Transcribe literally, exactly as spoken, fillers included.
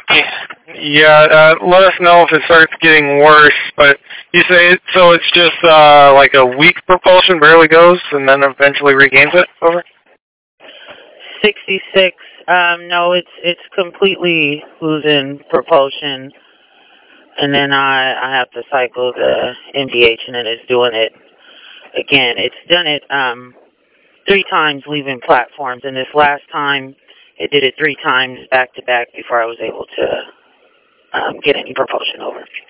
Yeah, uh, let us know if it starts getting worse. But you say it, so it's just uh, like a weak propulsion, barely goes, and then eventually regains it. Over. Sixty-six. Um, no, it's it's completely losing propulsion, and then I I have to cycle the M D H, and then it's doing it again. It's done it um three times leaving platforms, and this last time it did it three times back to back before I was able to um, get any propulsion over.